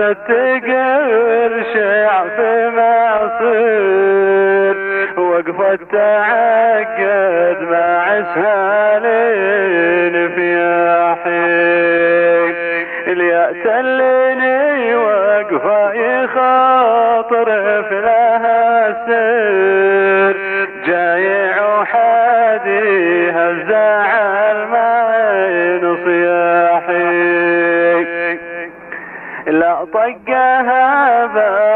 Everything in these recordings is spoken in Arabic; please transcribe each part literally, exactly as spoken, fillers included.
تتقر شعف معصير وقفت تعقد مع اسهالين في حين ليأتلني وقفة يخاطر في لها السير جايع وحادي هالزعل معين صياحي لا طقها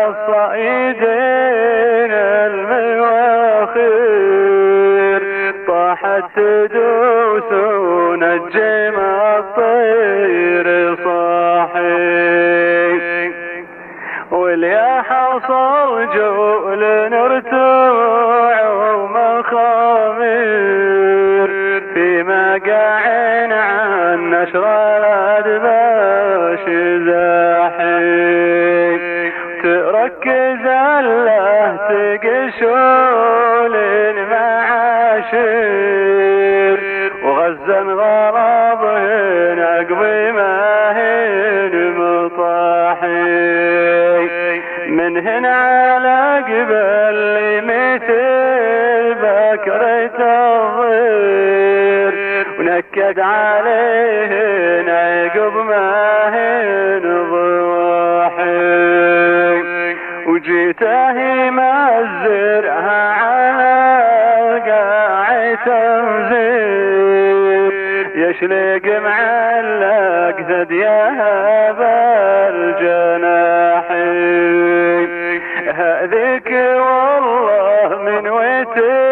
بالصيدين المواخير طاحت تدوس ونجم الطير صاحي واليا حصل جول نرتوع ومخامير في مقاع عن نشر الادباش زاحي تركز الله تقشول معاشير وغزا غرابهن عقبي ماهن مطاحي من هنا على قبل مثل بكرة الضير ونكد عليهن عقب ماهن ضواحي وجيته مزرها على قاع تنزير يشلق معلق ثديها بالجناحين هذيك والله من وتي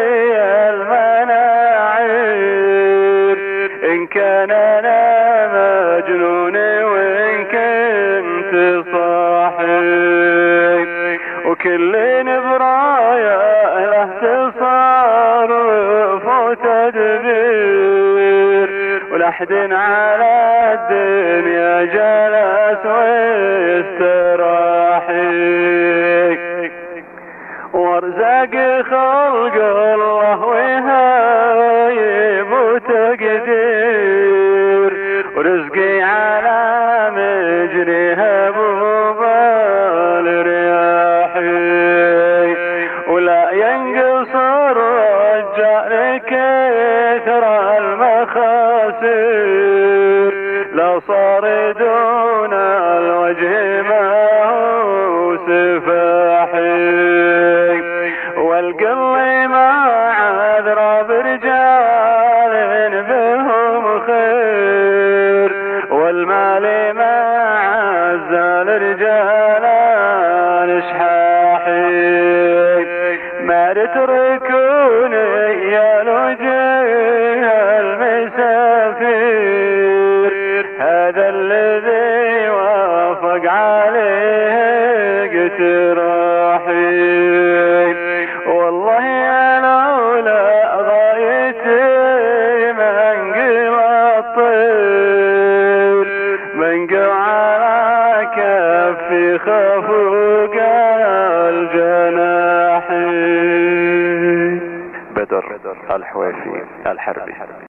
المناعير إن كان أنا مجنون وإن كنت صاحي وكل نبرايا له تصرف وتدبير ولحد على الدنيا جلس ويستراحي وارزق خلق الله وهايب وتقدير ورزقي على مجريها ببال رياحي ولا ينقصر رجال كثر المخاسر لو صار دون الوجه ما هو سفاحي والقل ما عذر برجال بهم خير والمال ما عزل رجال شحاحي ما تتركوني يا الوجه المسافر هذا الذي وافق عليه اقتراحي والله يا لولا ضايتي من قوى الطير من قوى على كفي خفوق الجناحين. بدر الحويفي الحربي.